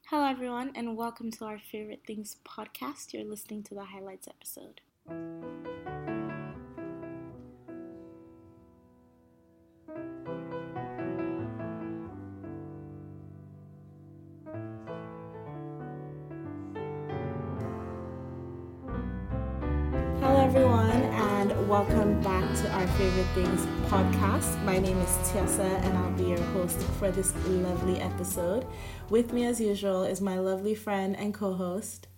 Hello, everyone, and welcome to our Favorite Things podcast. You're listening to the highlights episode. Hello, everyone, and welcome back to our Favorite Things podcast. My name is Tiasa, and I'll be your host for this lovely episode. With me, as usual, is my lovely friend and co-host,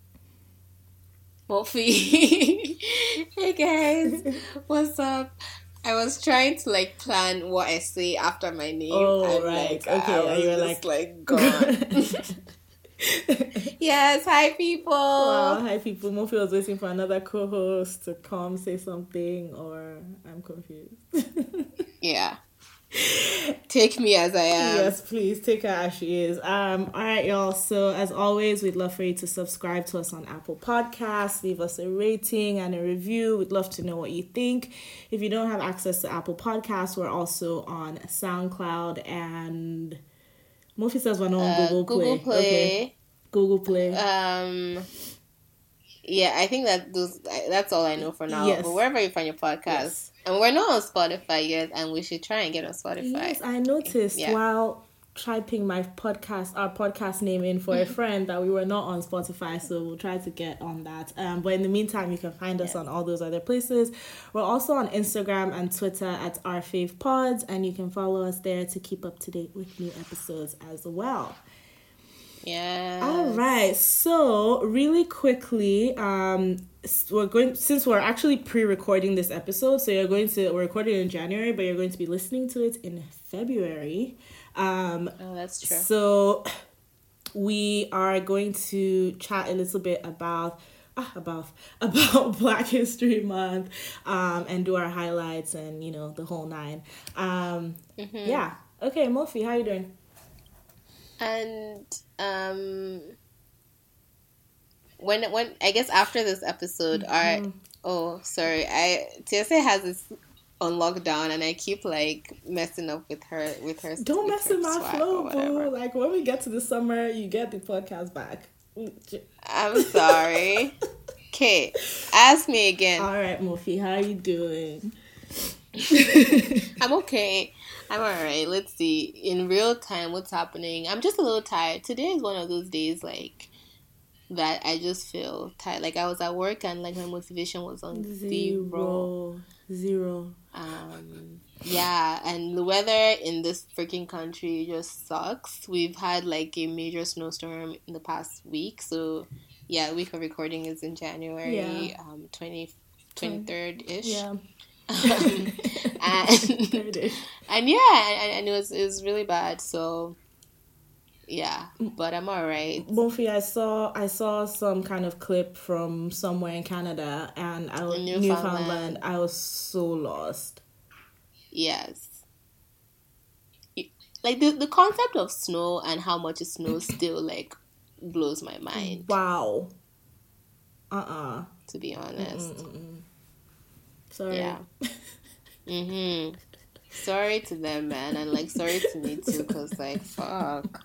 Wolfie. Hey guys, what's up? I was trying to plan what I say after my name. Oh, right. Okay, you were gone. Yes, hi people. Wow, hi people. Mofi was waiting for another co-host to come say something, or I'm confused. Yeah. Take me as I am. Yes, please take her as she is. All right, y'all. So as always, we'd love for you to subscribe to us on Apple Podcasts, leave us a rating and a review. We'd love to know what you think. If you don't have access to Apple Podcasts, we're also on SoundCloud, and Mofi says we're not on Google Play. Google Play. Okay. Google Play. Yeah, I think that's all I know for now. Yes. But wherever you find your podcast. Yes. And we're not on Spotify yet, and we should try and get on Spotify. Yes, I noticed while typing our podcast name in for a friend that we were not on Spotify, so we'll try to get on that. But in the meantime, you can find us on all those other places. We're also on Instagram and Twitter at OurFavePods, and you can follow us there to keep up to date with new episodes as well. Yeah. All right. So really quickly, since we're actually pre-recording this episode, so we're recording in January, but you're going to be listening to it in February. Oh, that's true. So we are going to chat a little bit about Black History Month, and do our highlights and the whole nine. Yeah. Okay, Mofi, how you doing? And when I guess after this episode, TSA has this on lockdown, and I keep messing up with her. Don't mess with my flow, boo. Like when we get to the summer, you get the podcast back. I'm sorry. Okay, ask me again. All right, Mofi, how are you doing? I'm okay. I'm alright. Let's see. In real time, what's happening? I'm just a little tired. Today is one of those days that I just feel tired. I was at work and my motivation was on zero. Yeah, and the weather in this freaking country just sucks. We've had a major snowstorm in the past week. So yeah, the week of recording is in January, 23rd-ish. Yeah. And it was really bad, so yeah, but I'm all right. Mofi, I saw some kind of clip from somewhere in Canada, and I was Newfoundland. I was so lost. Yes, the concept of snow and how much it snows still blows my mind. Wow. To be honest. Sorry. Yeah. Sorry to them, man, and sorry to me too, cause fuck.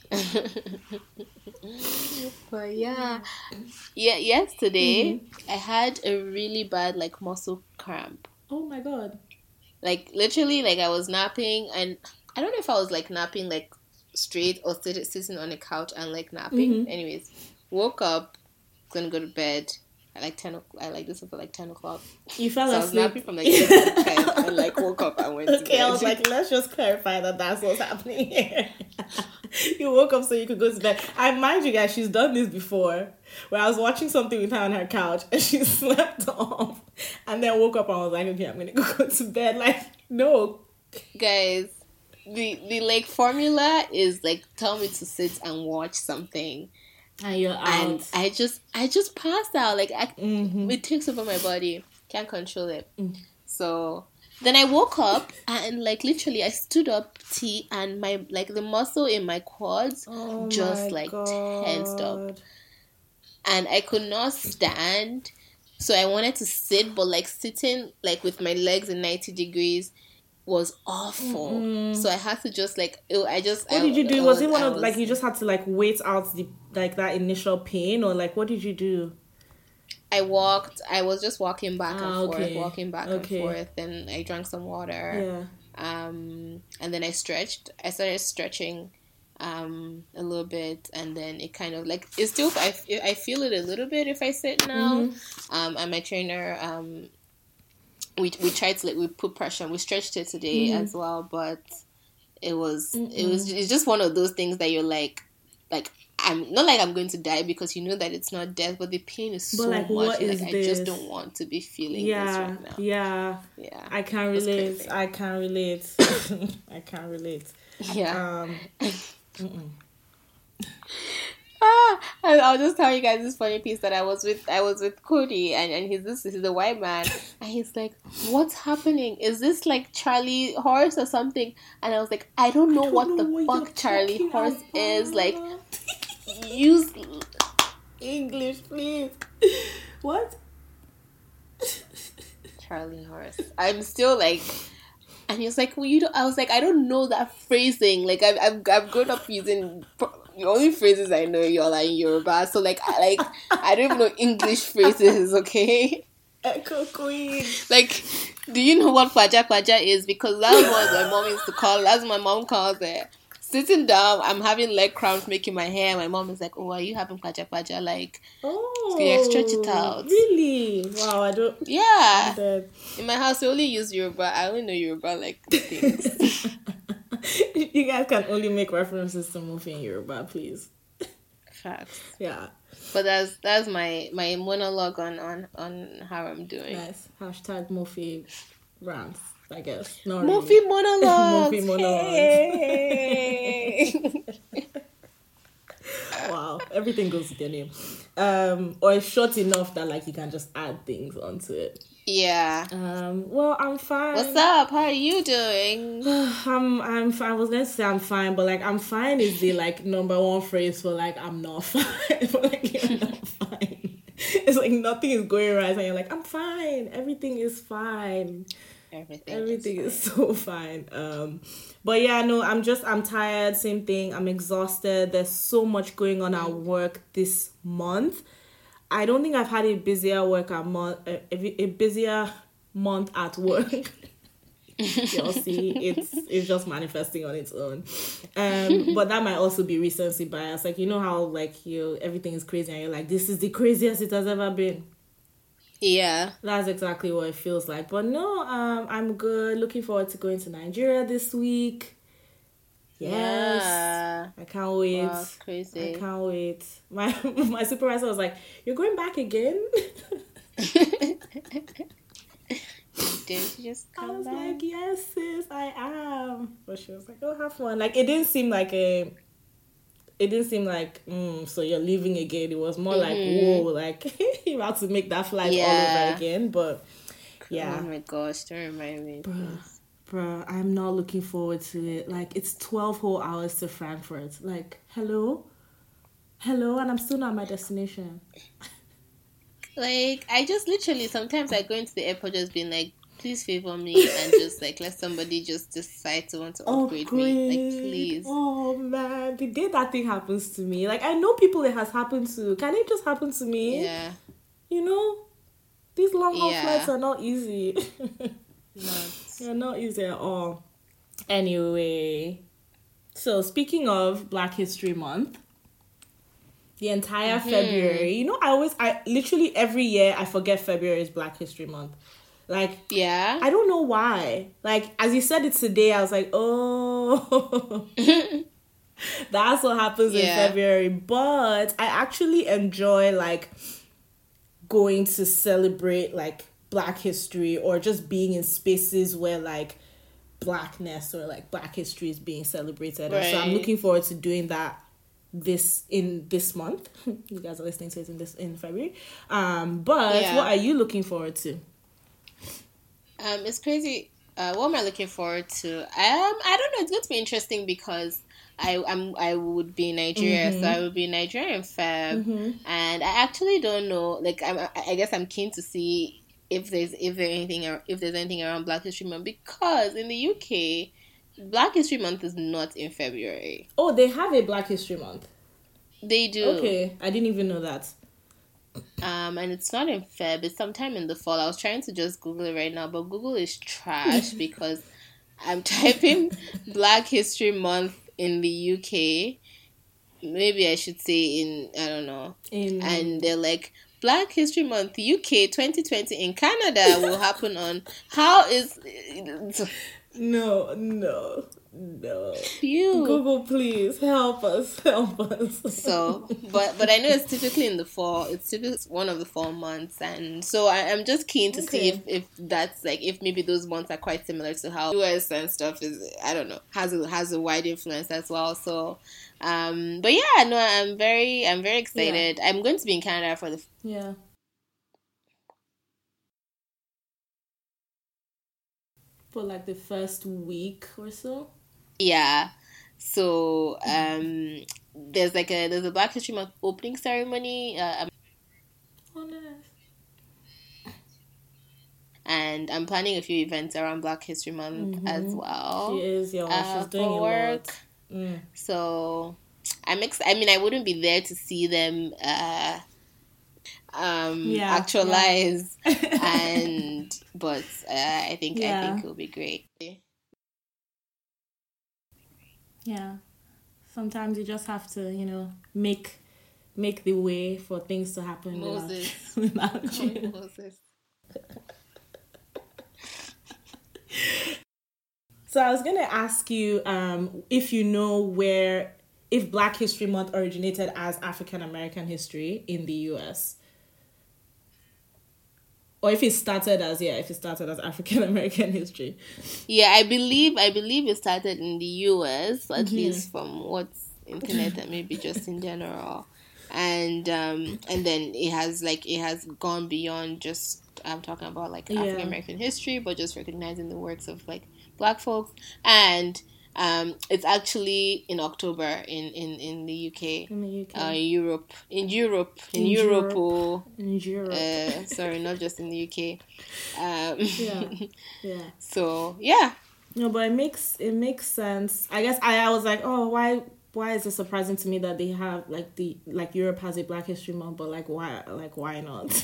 But yeah. Yesterday I had a really bad muscle cramp. Oh my god. Literally, I was napping, and I don't know if I was napping straight or sitting on a couch and napping. Anyways, woke up, gonna go to bed. At 10 o'clock. I this was at 10 o'clock. You fell asleep. I was napping from 6 to 10 and woke up and went to bed. Okay, I was let's just clarify that that's what's happening here. You woke up so you could go to bed. I mind you guys, she's done this before, where I was watching something with her on her couch and she slept off and then woke up and was like, okay, I'm gonna go to bed. No. Guys, the formula is tell me to sit and watch something. And you're out. And I just passed out. It takes over my body. Can't control it. So then I woke up and literally I stood up, and my the muscle in my quads tensed up. And I could not stand. So I wanted to sit, but sitting with my legs in 90 degrees was awful. So I had to just like, what did you do? Was it one of like you just had to like wait out the like that initial pain, or like what did you do? I was just walking back and forth, and forth, and I drank some water. Yeah. And then I stretched. I started stretching a little bit, and then it kind of like it's still I feel it a little bit if I sit now. And my trainer we tried to like we put pressure. We stretched it today as well, but it's just one of those things that you're like I'm not like I'm going to die, because you know that it's not death, but the pain is so much. Like I just don't want to be feeling this right now. Yeah. I can relate. I can relate. I can relate. Yeah. I'll just tell you guys this funny piece that I was with Cody, and he's a white man, and he's like, "What's happening? Is this like Charlie Horse or something?" And I was like, "I don't know what the fuck Charlie Horse is." Like, use English, please. What? Charlie Horse. I'm still like. And he was like, "Well, you don't." I was like, "I don't know that phrasing. Like, I've grown up using the only phrases I know y'all are in Yoruba. So like I don't even know English phrases. Okay." Echo Queen. Like, do you know what kwaja kwaja is? Because that's what my mom used to call. That's what my mom calls it. Sitting down, I'm having leg cramps making my hair. My mom is like, "Oh, are you having kwaja kwaja?" Like, so stretch it out. Really? Wow, I don't. Yeah. In my house, we only use Yoruba. I only know Yoruba like things. You guys can only make references to Mufi in Yoruba, please. Facts. Yeah. But that's my monologue on how I'm doing. Nice. Hashtag Mufi rants, I guess. Not Mufi really. Monologues. Mufi monologues. Hey. Wow, everything goes with your name. Or it's short enough that like you can just add things onto it. Yeah. Well, I'm fine. What's up? How are you doing? I'm fine. I was gonna say I'm fine, but like I'm fine is the like number one phrase for like I'm not fine. But like you're not fine. It's like nothing is going right, and you're like I'm fine. Everything is fine. Everything is so fine. But yeah, no, I'm tired. Same thing. I'm exhausted. There's so much going on at work this month. I don't think I've had a busier month at work. You'll see, it's just manifesting on its own. But that might also be recency bias. Like, you know how like everything is crazy and you're like, this is the craziest it has ever been. Yeah. That's exactly what it feels like. But no, I'm good. Looking forward to going to Nigeria this week. Yes. Yeah. I can't wait. Wow, crazy. I can't wait. My supervisor was like, "You're going back again?" Didn't you just come back? I was like, "Yes, sis, I am." But she was like, "Oh, have fun." Like it didn't seem like so you're leaving again. It was more like, whoa, like you have to make that flight all over again. But yeah. Oh my gosh, don't remind me. Bruh, I'm not looking forward to it. Like, it's 12 whole hours to Frankfurt. Like, hello, and I'm still not at my destination. Like, I just literally, sometimes I go into the airport just being like, please favor me, and just like, let somebody just decide to want to upgrade me. Like, please. Oh, man. The day that thing happens to me, like, I know people it has happened to. Can it just happen to me? Yeah. You know? These long haul flights are not easy. They're not easy at all. Anyway, so speaking of Black History Month, the entire February, you know, I literally every year I forget February is Black History Month. Like, yeah, I don't know why. Like, as you said it today, I was like, oh, that's what happens in February. But I actually enjoy like going to celebrate like Black history, or just being in spaces where like Blackness or like Black history is being celebrated. Right. So I'm looking forward to doing that this month. You guys are listening to it in February. But what are you looking forward to? It's crazy. What am I looking forward to? I don't know. It's going to be interesting because I would be in Nigeria, so I would be in Nigeria in Feb, and I actually don't know. Like I guess I'm keen to see if there's anything around Black History Month, because in the UK, Black History Month is not in February. Oh, they have a Black History Month. They do. Okay, I didn't even know that. And it's not in Feb. It's sometime in the fall. I was trying to just Google it right now, but Google is trash because I'm typing Black History Month in the UK. Maybe I should say I don't know. And they're like, Black History Month UK 2020 in Canada will happen on No. Google, please help us. So, but I know it's typically in the fall. It's typically one of the fall months, and so I'm just keen to see if that's like, if maybe those months are quite similar to how US and stuff is. I don't know, has a wide influence as well. So, but yeah, no, I'm very excited. Yeah. I'm going to be in Canada for the for like the first week or so. Yeah. So there's a Black History Month opening ceremony. Oh, nice. And I'm planning a few events around Black History Month as well. She is, she's doing a lot. So I mean, I wouldn't be there to see them actualize, but I think it'll be great. Yeah, sometimes you just have to, make the way for things to happen. Moses. Moses. So I was gonna ask you if you know if Black History Month originated as African American history in the US. Or if it started as African American history. Yeah, I believe it started in the US, at least from what's internet and maybe just in general. And then it has gone beyond just I'm talking about like African American history, but just recognizing the works of like Black folks. And it's actually in October in the UK. In the UK. In Europe. Sorry, not just in the UK. Yeah. So yeah. No, but it makes sense. I guess I was like, oh, why is it surprising to me that they have Europe has a Black History Month, but why not?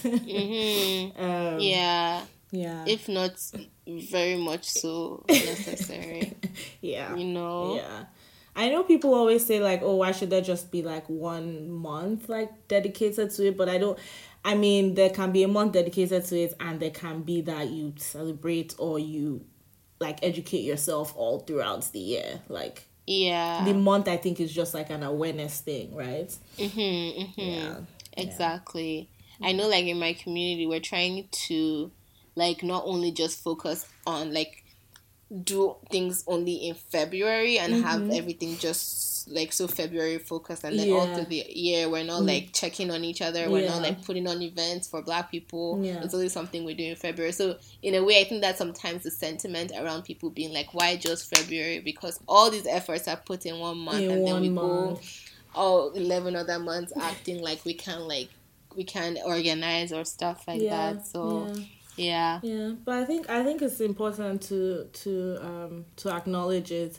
Yeah. If not very much so necessary. Yeah. Yeah. I know people always say like, oh, why should there just be like 1 month like dedicated to it? But I mean, there can be a month dedicated to it, and there can be that you celebrate or you like educate yourself all throughout the year. Like, the month I think is just like an awareness thing, right? Yeah, exactly. I know, like in my community, we're trying to like not only just focus on like do things only in February and have everything just like so February focused, and then all through the year we're not like checking on each other, we're not like putting on events for Black people. It's only something we do in February. So in a way I think that sometimes the sentiment around people being like, why just February, because all these efforts are put in 1 month and then we go all 11 other months acting like we can organize or stuff like that. So yeah, but I think it's important to acknowledge it.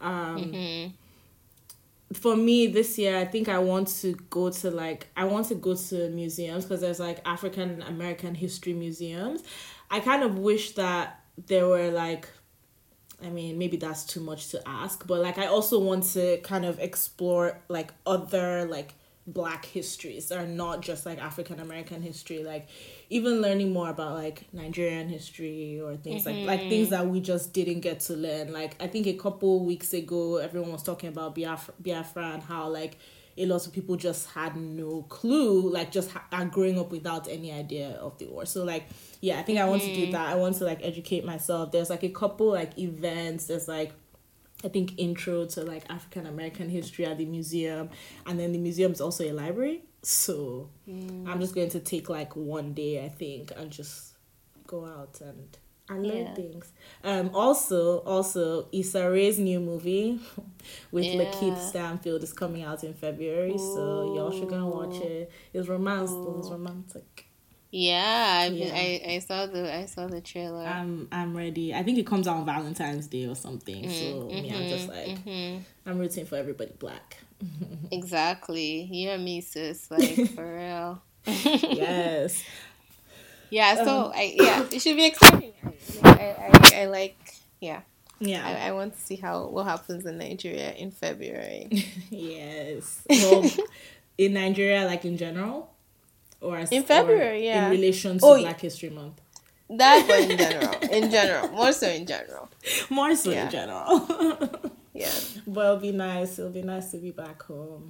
For me this year, I think I want to go to museums, because there's like African American history museums. I kind of wish that there were like, I mean, maybe that's too much to ask, but like I also want to kind of explore like other like Black histories that are not just like African American history, like even learning more about like Nigerian history or things like things that we just didn't get to learn. Like I think a couple weeks ago everyone was talking about Biafra and how like a lot of people just had no clue, like just are growing up without any idea of the war. So like I think I want to do that. I want to like educate myself. There's like a couple like events. There's like I think intro to like African American history at the museum, and then the museum is also a library. So I'm just going to take like 1 day, I think, and just go out and learn things. Also Issa Rae's new movie with Lakeith Stanfield is coming out in February. So y'all should go and watch it. It's romantic. Yeah, Yeah. I saw the trailer. I'm ready. I think it comes out on Valentine's Day or something. So I'm just like I'm rooting for everybody black. Exactly. You and me, sis. Like, for real. Yes. Yeah, so it should be exciting. I like, yeah. Yeah. I want to see what happens in Nigeria in February. Yes. Well, in Nigeria, like in general, in February, in relation to Black History Month. That, but in general, more so in general. In general. Yeah. But it'll be nice. It'll be nice to be back home.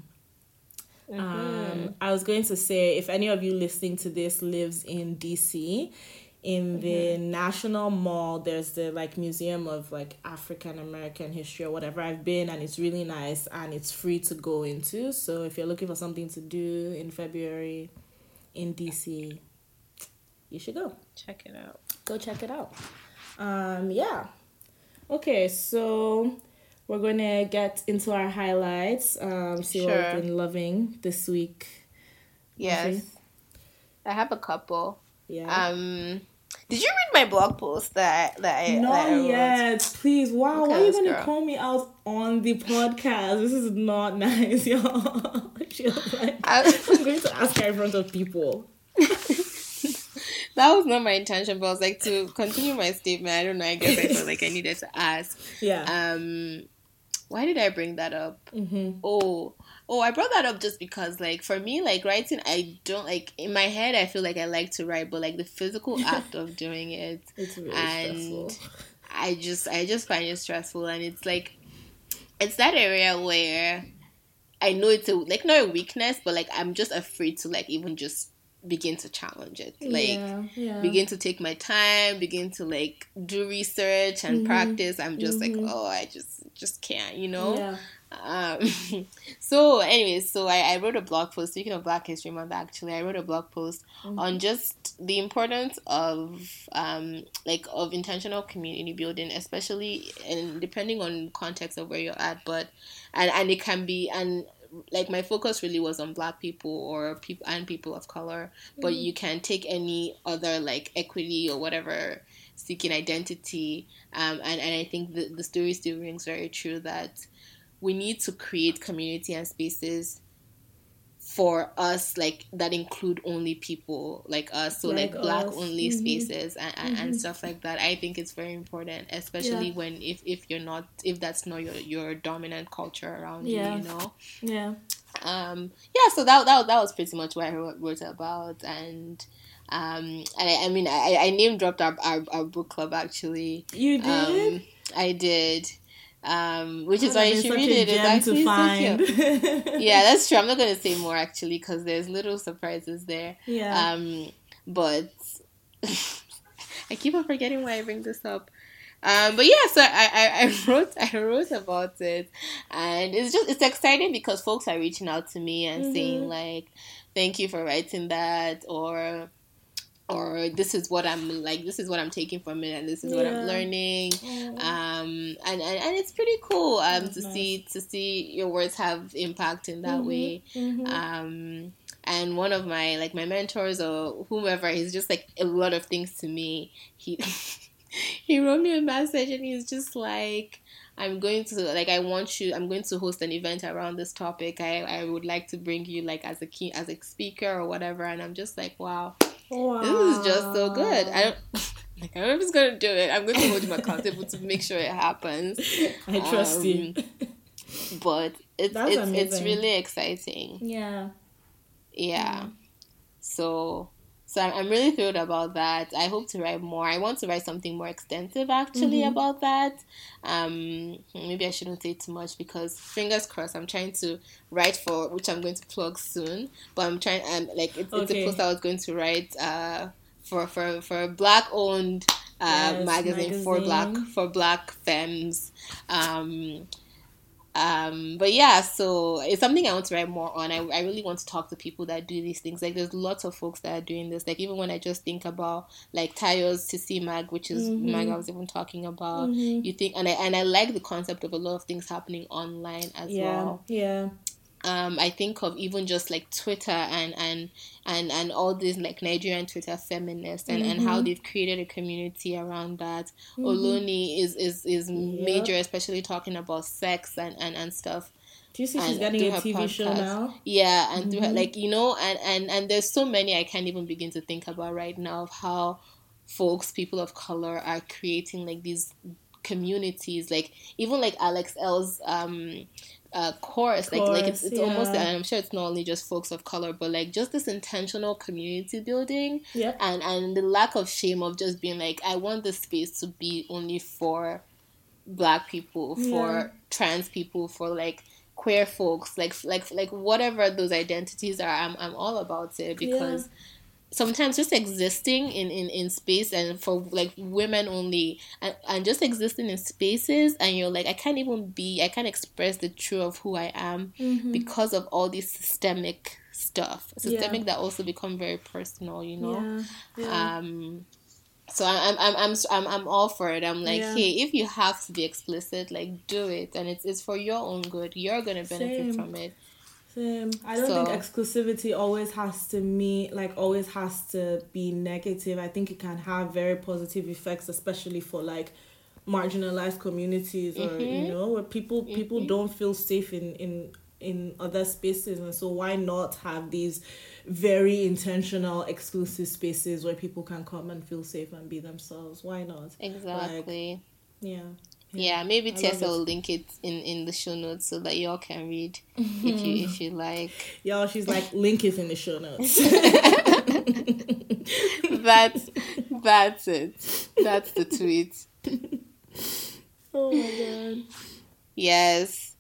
I was going to say, if any of you listening to this lives in DC, in the National Mall, there's the like Museum of like African American History or whatever. I've been, and it's really nice, and it's free to go into. So if you're looking for something to do in February in DC, you should go. Check it out. Go check it out. Yeah. Okay, so we're going to get into our highlights. See what we've been loving this week. Yes. Okay. I have a couple. Yeah. Did you read my blog post that I wrote? Yet. Please. Wow. Okay, why are you going to call me out on the podcast? This is not nice, y'all. I'm going to ask her in front of people. That was not my intention, but I was like, to continue my statement, I don't know, I guess I felt like I needed to ask. Yeah. Why did I bring that up? Oh, I brought that up just because, like, for me, like, writing, I don't, like, in my head, I feel like I like to write, but, like, the physical act of doing it. It's really stressful. I just find it stressful, and it's, like, it's that area where I know it's, not a weakness, but, like, I'm just afraid to, like, even just begin to challenge it, like begin to take my time, begin to like do research and practice. I'm just like, oh, I just can't, you know. So anyways, I wrote a blog post, speaking of Black History Month, actually I wrote a blog post on just the importance of of intentional community building, especially, and depending on context of where you're at, but and it can be, and like my focus really was on Black people or people of color, but you can take any other like equity or whatever seeking identity, and I think the story still rings very true that we need to create community and spaces for us, like that include only people like us, so like Black only spaces and stuff like that. I think it's very important, especially when if you're not, if that's not your dominant culture around you, you know. So that was pretty much what I wrote about, and I mean I name dropped our book club, actually. You did? I did. Which is why you should read it. It's actually so cute. Yeah, that's true. I'm not going to say more, actually, because there's little surprises there. Yeah. But I keep on forgetting why I bring this up. But yeah, so I wrote about it, and it's exciting because folks are reaching out to me and saying like, thank you for writing that, or this is what I'm taking from it, and this is what I'm learning. And it's pretty cool to see your words have impact in that way. And one of my mentors or whomever, he's just like a lot of things to me. He wrote me a message, and he's just like, I'm going to host an event around this topic. I would like to bring you like as a speaker or whatever. And I'm just like, wow. This is just so good. I don't know if he's gonna do it. I'm going to hold him accountable to make sure it happens. I trust you. But it's really exciting. Yeah. So I'm really thrilled about that. I hope to write more. I want to write something more extensive, actually, about that. Maybe I shouldn't say too much, because fingers crossed, I'm trying to write for, which I'm going to plug soon. But I'm trying, it's a post I was going to write for a Black-owned magazine for Black femmes. But yeah, so it's something I want to write more on. I really want to talk to people that do these things. Like, there's lots of folks that are doing this. Like, even when I just think about like Tayo's Sissy Mag, which is mag I was even talking about. You think, and I like the concept of a lot of things happening online as well. I think of even just like Twitter and all these like Nigerian Twitter feminists and how they've created a community around that. Oloni is major, especially talking about sex and stuff. Do you see she's getting a TV podcast show now? Yeah, and through her, like, you know, and there's so many I can't even begin to think about right now of how people of color are creating like these communities, like even like Alex L's course, like it's almost, and I'm sure it's not only just folks of color, but like just this intentional community building, and the lack of shame of just being like, I want this space to be only for Black people, for trans people, for like queer folks, like whatever those identities are. I'm all about it, because sometimes just existing in space, and for like women only, and just existing in spaces, and you're like, I can't express the truth of who I am because of all this systemic stuff, that also become very personal, you know. So I'm all for it. I'm like, hey, if you have to be explicit, like, do it, and it's for your own good. You're gonna benefit from it. I don't think exclusivity always has to be negative. I think it can have very positive effects, especially for like marginalized communities, or you know, where people don't feel safe in other spaces, and so why not have these very intentional exclusive spaces where people can come and feel safe and be themselves? Why not? Exactly. Like, yeah, maybe Tessa will link it in the show notes so that y'all can read if you like. Y'all, she's like, link it in the show notes. That's it. That's the tweet. Oh my god. Yes.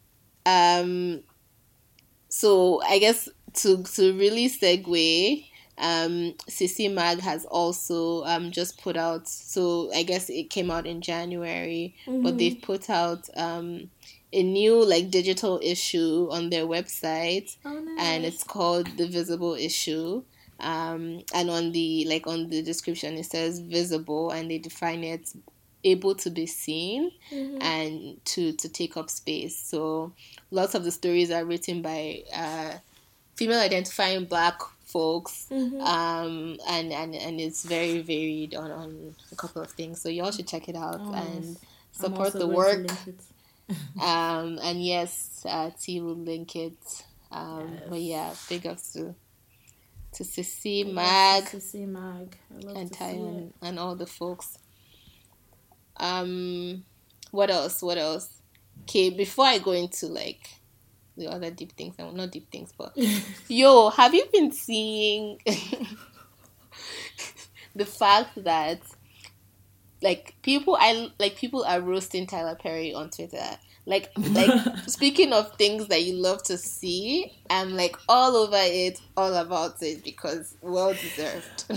So I guess to really segue, Sissy Mag has also just put out, so I guess it came out in January, but they've put out a new like digital issue on their website. Oh, nice. And it's called The Visible Issue. And on the description it says visible, and they define it able to be seen and to take up space. So lots of the stories are written by female identifying Black folks, and it's very varied on a couple of things. So y'all should check it out and support the work. And yes, T will link it. But yeah, big ups to Sissy Mag, and Ty and all the folks. What else? Okay, before I go into like the other deep things, not deep things, but yo, have you been seeing the fact that people are roasting Tyler Perry on Twitter? Like speaking of things that you love to see, I'm like all over it, all about it, because well deserved.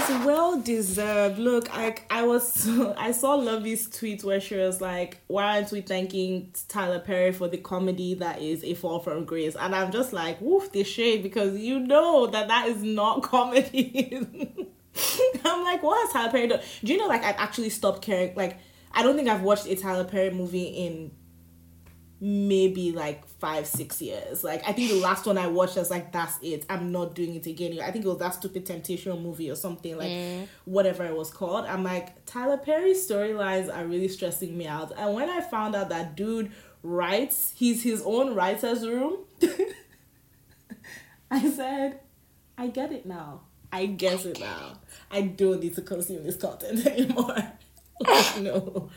Look, I saw Lovey's tweet where she was like, why aren't we thanking Tyler Perry for the comedy that is A Fall from Grace? And I'm just like, woof, the shade, because you know that is not comedy. I'm like, what has Tyler Perry done? Do you know, like, I've actually stopped caring. Like, I don't think I've watched a Tyler Perry movie in maybe like 5-6 years. Like, I think the last one I watched was like, that's it, I'm not doing it again. I think it was that stupid Temptation movie or something, like whatever it was called. I'm like, Tyler Perry's storylines are really stressing me out. And when I found out that dude writes, he's his own writer's room, I said, I get it now. I guess it now. I don't need to consume this content anymore. No.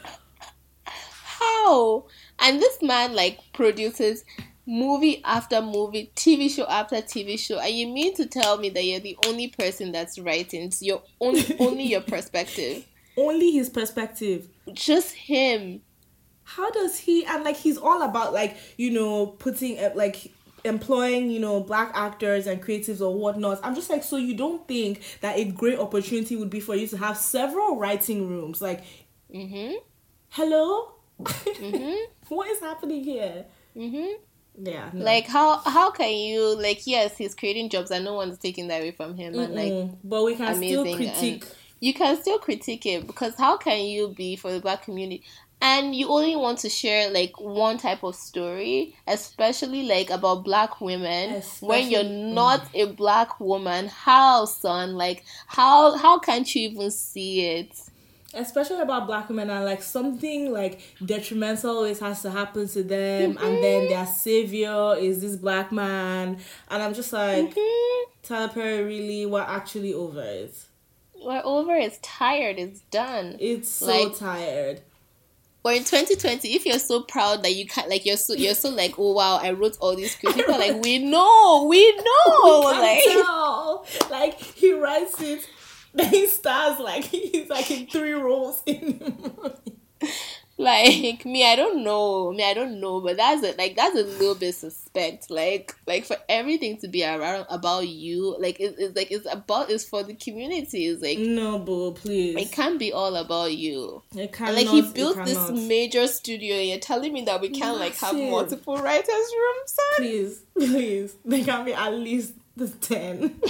How? And this man like produces movie after movie, TV show after TV show, and you mean to tell me that you're the only person that's writing? It's your only your perspective. Only his perspective. Just him. How does he? And like, he's all about like, you know, putting like employing, you know, Black actors and creatives or whatnot. I'm just like, so you don't think that a great opportunity would be for you to have several writing rooms? Like, hello? What is happening here? Yeah, no. Like how can you, like, yes, he's creating jobs and no one's taking that away from him, and like, but we can still critique. You can still critique it, because how can you be for the Black community? and you only want to share like one type of story, especially like about Black women, when you're not a Black woman. How, son? Like, how can't you even see it? Especially about Black women, and like something like detrimental always has to happen to them, and then their savior is this Black man, and I'm just like, Tyler Perry, really, we're actually over it. We're over. It's tired. It's done. It's so tired. Or in 2020, if you're so proud that you can't, like, you're so like, oh wow, I wrote all these scripts. People are like, we know, we like, tell. Like, he writes it. Then he stars like he's like in 3 roles in the movie. Like, I don't know, but that's it. Like, that's a little bit suspect. Like for everything to be around about you, like it's for the community. It's like, no, boo, please. It can't be all about you. It cannot. And like, he built this major studio, and you're telling me that we can't like have multiple writers' rooms, son? Please, there can be at least the 10.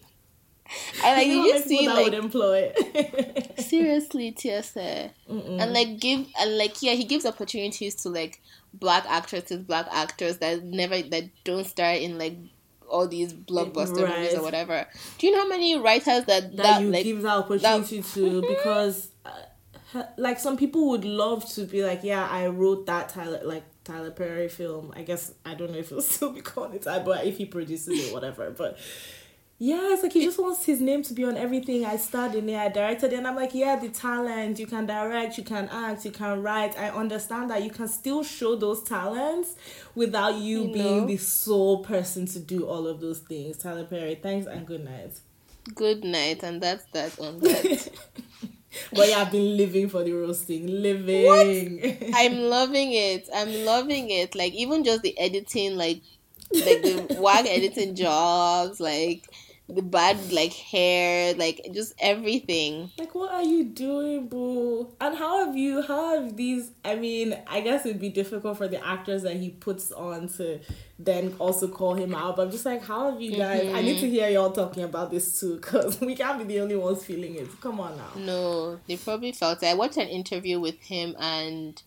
And like, you see, like, would employ seriously, TSA, and like he gives opportunities to like Black actresses, Black actors that don't star in like all these blockbuster movies or whatever. Do you know how many writers that you like gives that opportunity to? Because like, some people would love to be like, yeah, I wrote that Tyler Perry film. I guess I don't know if it'll still be called it, but if he produces it, whatever, but. Yeah, it's like he just wants his name to be on everything. I starred in it, I directed it, and I'm like, yeah, the talent, you can direct, you can act, you can write. I understand that you can still show those talents without you being the sole person to do all of those things. Tyler Perry, thanks and good night. Good night, and that's that on that. But yeah, I've been living for the roasting. What? I'm loving it. Like, even just the editing, like the wag editing jobs, like the bad like hair, like just everything. Like, what are you doing, boo? And how have these, I mean, I guess it'd be difficult for the actors that he puts on to then also call him out, but I'm just like, how have you guys, I need to hear y'all talking about this too, because we can't be the only ones feeling it. Come on now. No, they probably felt it. I watched an interview with him, and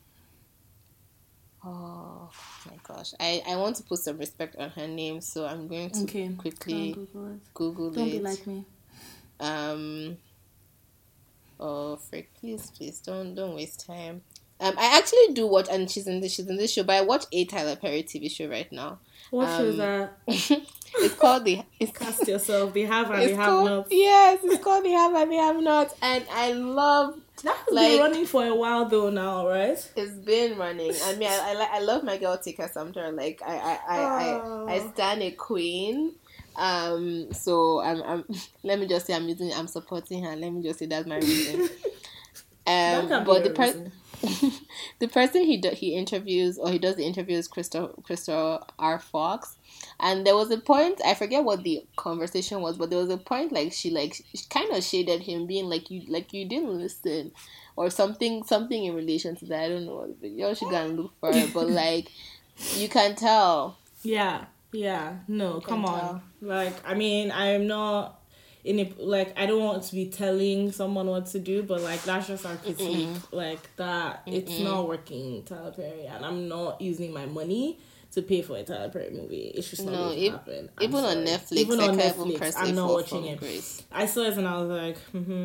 oh my gosh, I want to put some respect on her name, so I'm going to quickly Google it. Don't be like me. Oh frick, please don't waste time. I actually do watch, and she's in this show, but I watch a Tyler Perry TV show right now. What show is that? It's called Cast Yourself. They Have and They Have Not. Yes, it's called They Have and They Have Not, and I love. That's been running for a while though now, right? It's been running. I mean, I love my girl Tika Sumter. Like, I stand a queen. So I'm let me just say I'm supporting her. Let me just say that's my reason. But the person he interviews, or he does the interview, is Crystal R. Fox. And there was a point, I forget what the conversation was, but there was a point she kind of shaded him, being like, you didn't listen, or something in relation to that. I don't know, but y'all should go and look for it. But like, you can tell. Yeah. No, come on. Like, I mean, I'm not in it. Like, I don't want to be telling someone what to do, but like, that's just our critique. Like that, it's not working, Tyler Perry, and I'm not using my money to pay for a Tyler Perry movie. It's just not going to happen. Even on Netflix, I'm not watching it. Grace. I saw it and I was like,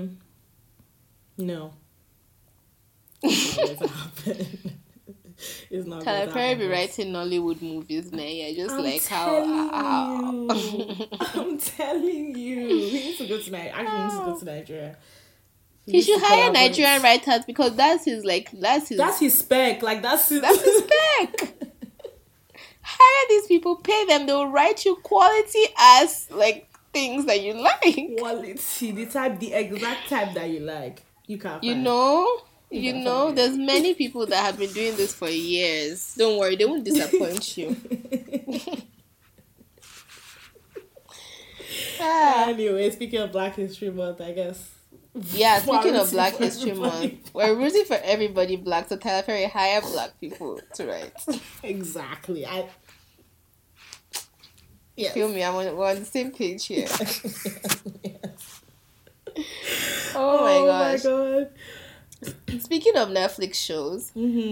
no. It's not going to happen. It's not Tyler Perry be writing Nollywood movies, man. Yeah, just I'm like how. I'm telling you, he needs to go to Nigeria. Actually, he needs to go to Nigeria. He should hire Nigerian writers, because that's his spec. Like that's his spec. Hire these people, pay them. They'll write you quality as like things that you like. Quality, the exact type that you like. You can't. You know, there's many people that have been doing this for years. Don't worry, they won't disappoint you. Anyway, speaking of Black History Month, I guess. Yeah, speaking of Black History Month, we're rooting for everybody Black, so Tyler Perry, hire Black people to write. Exactly. Yes. Feel me? We're on the same page here. Yes. Oh my gosh. My God. Speaking of Netflix shows,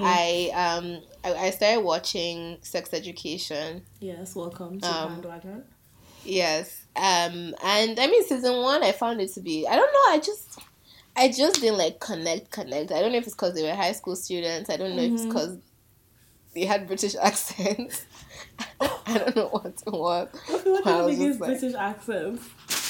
I started watching Sex Education. Yes, welcome to Bandwagon. Yes. And I mean season 1 I found it to be, I don't know, I just didn't like connect. I don't know if it's because they were high school students. I don't know if it's because they had British accents. I don't know what it was. What do you think is British accents?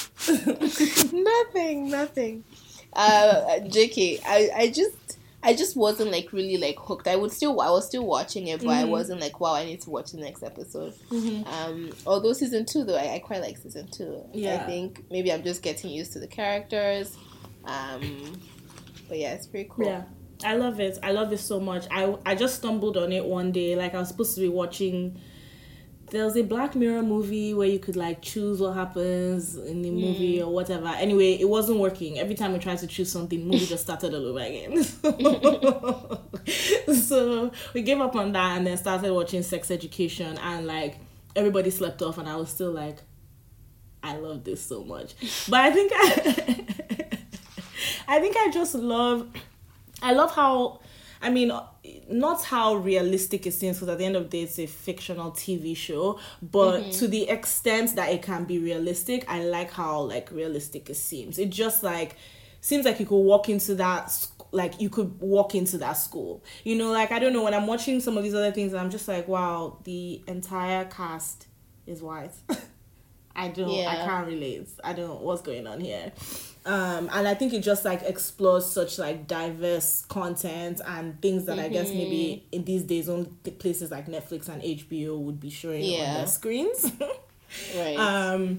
Nothing. JK, I just wasn't like really like hooked. I was still watching it, but I wasn't like, wow, I need to watch the next episode. Although season 2 though, I quite like season 2. Yeah. I think maybe I'm just getting used to the characters. But yeah, it's pretty cool. Yeah, I love it. I love it so much. I just stumbled on it one day. Like I was supposed to be watching. There was a Black Mirror movie where you could like choose what happens in the movie or whatever. Anyway, it wasn't working. Every time we tried to choose something, the movie just started all over again. So we gave up on that and then started watching Sex Education, and like everybody slept off and I was still like, I love this so much. But I think I just love how, I mean, not how realistic it seems, because at the end of the day it's a fictional TV show, but to the extent that it can be realistic, I like how like realistic it seems. It just like seems like you could walk into that school, you know, like I don't know, when I'm watching some of these other things I'm just like, wow, the entire cast is white. I can't relate. I don't know what's going on here. And I think it just like explores such like diverse content and things that I guess maybe in these days only places like Netflix and HBO would be showing on their screens. Right.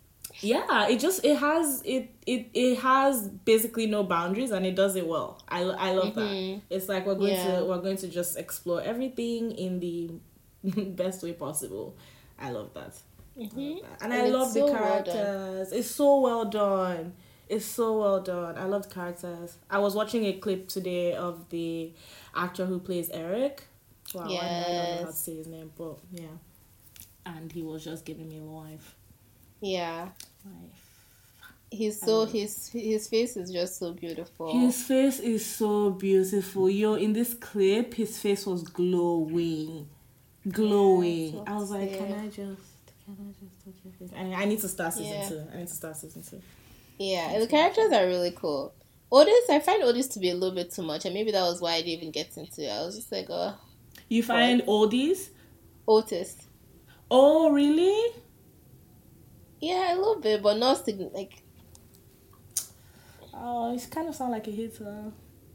It has basically no boundaries and it does it well. I love that. It's like we're going to just explore everything in the best way possible. I love that. And I love the characters. It's so well done. I love the characters. I was watching a clip today of the actor who plays Eric. Wow, I don't know how to say his name, but yeah. And he was just giving me life. Yeah. His face is just so beautiful. His face is so beautiful. In this clip, his face was glowing. I was like, can I just touch your face? I need to start season 2. Yeah, the characters are really cool. Otis, I find Otis to be a little bit too much, and maybe that was why I didn't even get into it. I was just like, oh. You find Otis? Otis. Oh, really? Yeah, a little bit, but not like. Oh, it kind of sound like a hater.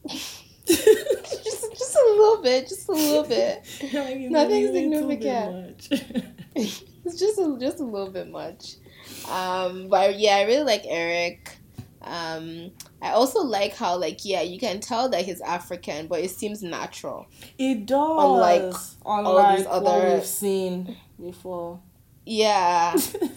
just a little bit. Like, nothing significant. It's just a little bit much. But yeah, I really like Eric. I also like how like you can tell that he's African, but it seems natural. It does. Unlike all these other what we've seen before. Yeah.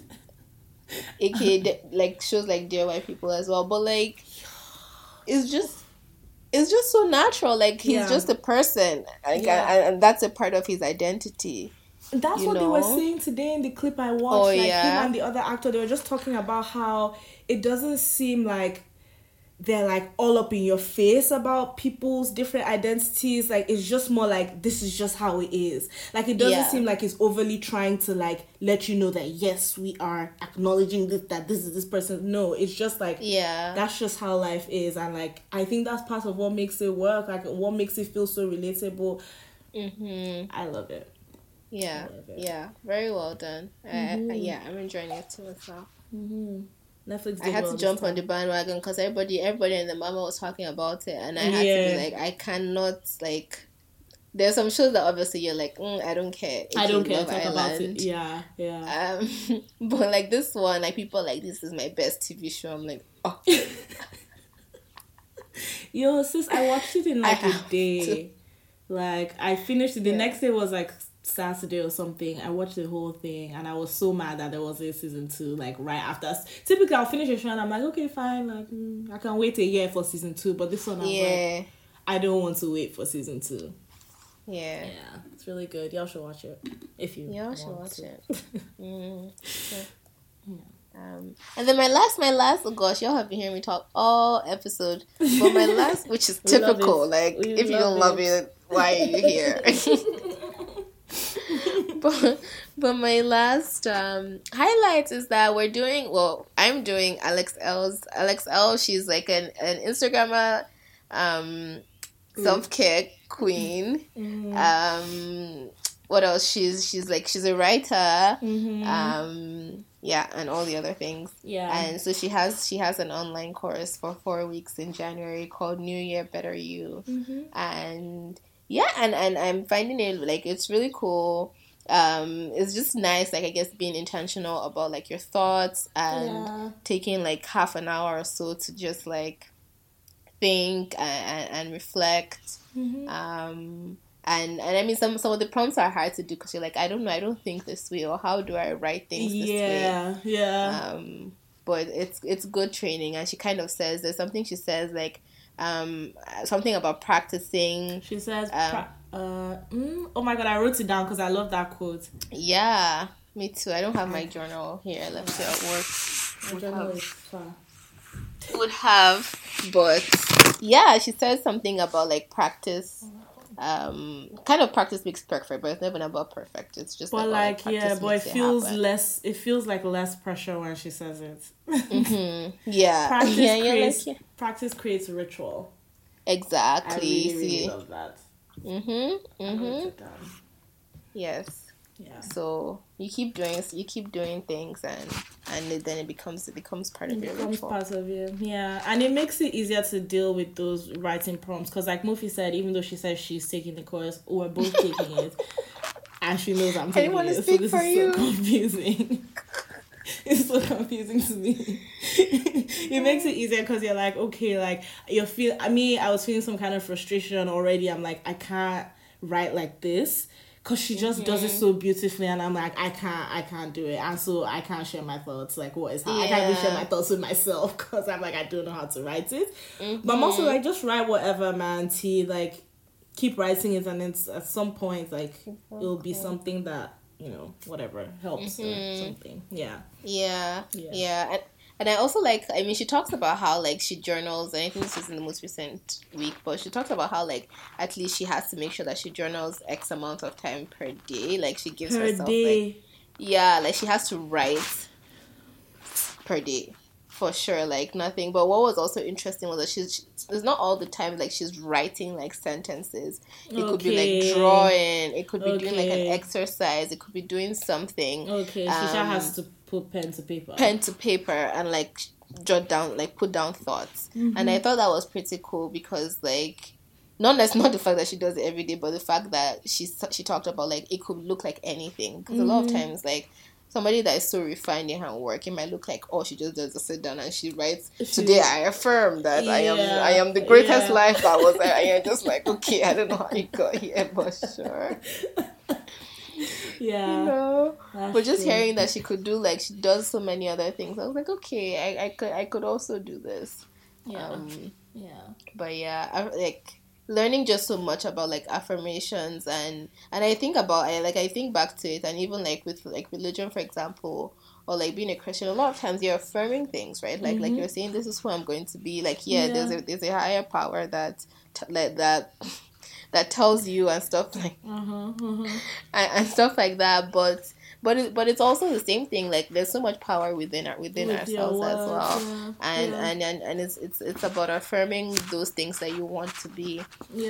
AKA like shows like Dear White People as well, but like it's just so natural. Like he's just a person, like, and that's a part of his identity. That's what they were saying today in the clip I watched. Him and the other actor, they were just talking about how it doesn't seem like they're like all up in your face about people's different identities. Like it's just more like this is just how it is. Like it doesn't seem like it's overly trying to like let you know that yes, we are acknowledging that this is this person. No, it's just like that's just how life is, and like I think that's part of what makes it work. Like what makes it feel so relatable. I love it. Yeah, very well done. I'm enjoying it too as well. Netflix. I had to jump on the bandwagon because everybody in the mama was talking about it, and I had to be like, I cannot like. There's some shows that obviously you're like, I don't care. I don't care. Talk about it. Yeah. But like this one, like people are like, this is my best TV show. I'm like, oh. Yo, sis, I watched it in like a day. Like I finished it. The next day was like Saturday or something. I watched the whole thing and I was so mad that there was a season 2 like right after. Typically I'll finish a show and I'm like, okay, fine, like I can wait a year for season 2, but this one I'm like, I don't want to wait for season 2. Yeah, it's really good. Y'all should watch it if you should watch it. And then my last, oh gosh, y'all have been hearing me talk all episode. But my last, which is typical, like, if you don't love it, why are you here? but my last highlights is that I'm doing Alex L. She's like an Instagrammer, self-care queen. What else? She's a writer. And all the other things. Yeah. And so she has an online course for 4 weeks in January called New Year Better You. And and I'm finding it like it's really cool. It's just nice, like, I guess, being intentional about like your thoughts and taking like half an hour or so to just like think and reflect. And I mean, some of the prompts are hard to do because you're like, I don't know, I don't think this way, or how do I write things this way? But it's good training. And she kind of says, there's something she says, like, something about practicing. She says, oh my god, I wrote it down because I love that quote. Yeah, me too. I don't have my journal here. Let's see at work. My journal is far. Would have, but yeah, she says something about like practice. Kind of practice makes perfect, but it's never about perfect. It's just but but it feels less. It feels like less pressure when she says it. Practice creates ritual. Exactly. I really love that. Yes. Yeah. So you keep doing things, and then it becomes part of your ritual. It becomes part of you. Yeah, and it makes it easier to deal with those writing prompts because, like Mufi said, even though she says she's taking the course, we're both taking it, and she knows I'm taking it. So this is so confusing. It's so confusing to me. It makes it easier because you're like, okay, like I was feeling some kind of frustration already. I'm like, I can't write like this. Because she just does it so beautifully, and I'm like, I can't do it, and so I can't share my thoughts. Like, what is how I can't even share my thoughts with myself because I'm like, I don't know how to write it. But I'm also like, just write whatever, man. Like, keep writing it, and it's at some point, like, it'll be something that whatever helps or something. Yeah. And I also like, I mean, she talks about how, like, she journals, and I think this was in the most recent week, but she talks about how, like, at least she has to make sure that she journals X amount of time per day. Like, she gives herself, like, like, she has to write per day. For sure, like, nothing. But what was also interesting was that it's not all the time, like, she's writing, like, sentences. It could be, like, drawing. It could be doing, like, an exercise. It could be doing something. Okay, she just has to put pen to paper and like jot down, like put down thoughts. And I thought that was pretty cool because, like, not the fact that she does it every day, but the fact that she talked about, like, it could look like anything, because a lot of times, like, somebody that is so refined in her work, it might look like, oh, she just does a sit down and she writes, today I affirm that I am the greatest life that was there. And you're just like, okay, I don't know how you got here, but sure. But just hearing that she could do, like, she does so many other things, I was like, okay, I could also do this. But I like learning just so much about, like, affirmations, and I think back to it, and even like with, like, religion, for example, or like being a Christian, a lot of times you're affirming things, right? Like you're saying, this is who I'm going to be. Like, there's a higher power that tells you and stuff like and stuff like that. But it's also the same thing. Like, there's so much power within ourselves as well. And it's about affirming those things that you want to be.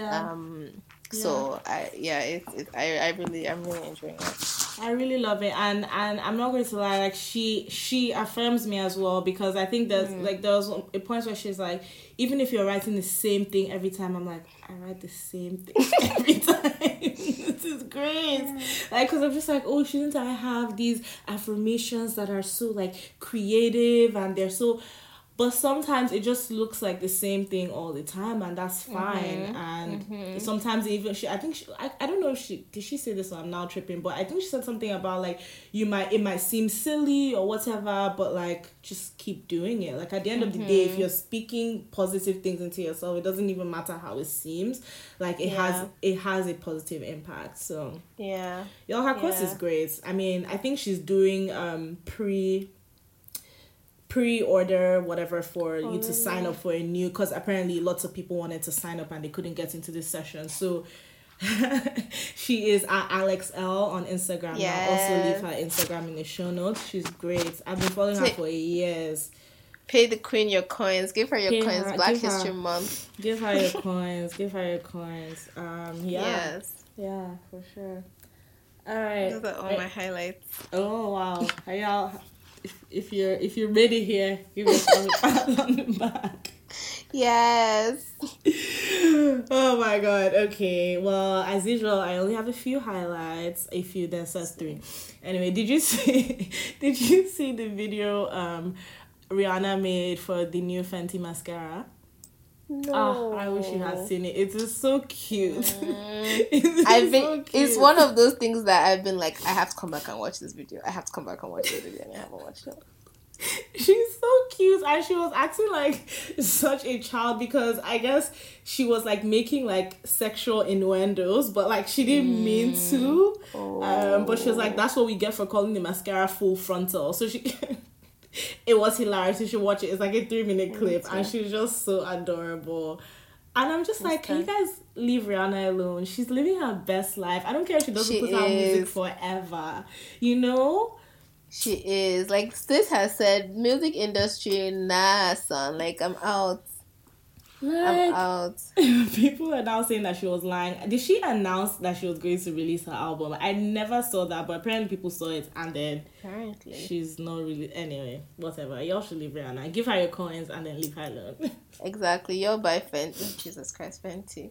So I'm really enjoying it. I really love it, and I'm not going to lie, like, she affirms me as well, because I think there's like, there was a point where she's like, even if you're writing the same thing every time, I'm like, I write the same thing every time. This is great. Like, because I'm just like, oh, shouldn't I have these affirmations that are so, like, creative, and they're so... But sometimes it just looks like the same thing all the time, and that's fine. And sometimes even I don't know if did she say this, or I'm now tripping, but I think she said something about, like, it might seem silly or whatever, but, like, just keep doing it. Like, at the end of the day, if you're speaking positive things into yourself, it doesn't even matter how it seems. Like, it has a positive impact. So her course is great. I mean, I think she's doing pre-order whatever for you to sign up for a new, because apparently lots of people wanted to sign up and they couldn't get into this session. So she is at Alex L on Instagram. Yes. I'll also leave her Instagram in the show notes. She's great. I've been following her for years. Pay the queen your coins. Give her your coins. Black History Month. Give her your coins. Give her your coins. Yes. Yeah, for sure. All right. Those are all my highlights. Oh wow! Hey, y'all, if you're ready here, give yourself a pat on the back. Yes. Oh my god. Okay. Well, as usual, I only have a few highlights. A few, then says 3. Anyway, did you see the video Rihanna made for the new Fenty mascara? No. Oh, I wish you had seen it. It is so cute. So cute. It's one of those things that I've been like, I have to come back and watch this video. And I haven't watched it. She's so cute, and she was acting like such a child, because I guess she was like making like sexual innuendos, but like she didn't mean to. But she was like, that's what we get for calling the mascara full frontal. So she it was hilarious. You should watch it. It's like a 3-minute clip, and she's just so adorable. And I'm just like, can you guys leave Rihanna alone? She's living her best life. I don't care if she doesn't put out music forever. You know? She is. Like, Sis has said, music industry, nah, son. Like, I'm out. I'm out. People are now saying that she was lying. Did she announce that she was going to release her album? I never saw that, but apparently people saw it, and then apparently she's not really. Anyway, whatever. Y'all should leave Rihanna. Give her your coins and then leave her alone. Exactly. You'll buy Fenty. Jesus Christ, Fenty.